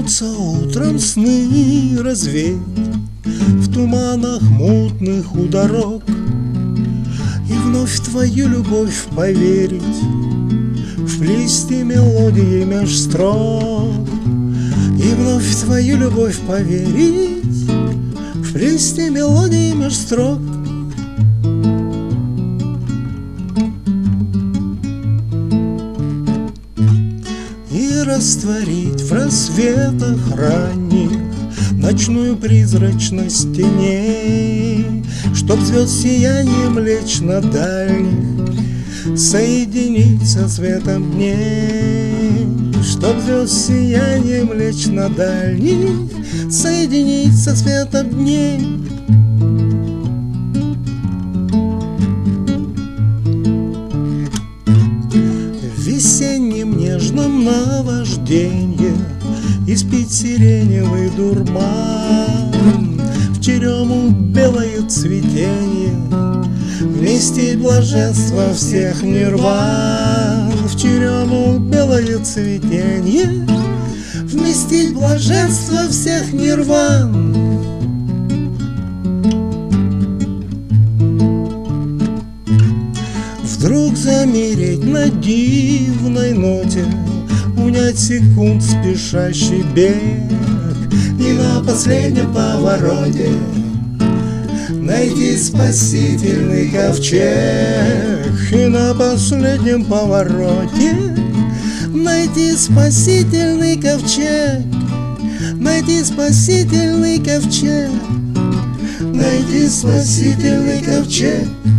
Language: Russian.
Хочется утром сны развеять в туманах мутных у дорог и вновь в твою любовь поверить, вплести мелодии меж строк. И вновь в твою любовь поверить, вплести мелодии меж строк. И растворить в рассветах ранних ночную призрачность теней, чтоб звезд сиянием лечь на дальних, соединиться светом дней. Чтоб звезд сиянием лечь на дальних, соединиться светом дней. В весеннем нежном наважденье испить сиреневый дурман, в черему белое цветенье вместить блаженство всех нирван. В черему белое цветенье вместить блаженство всех нирван. Вдруг замереть на дивной ноте, унять секунд спешащий бег, и на последнем повороте найти спасительный ковчег. И на последнем повороте найти спасительный ковчег. Найти спасительный ковчег. Найти спасительный ковчег.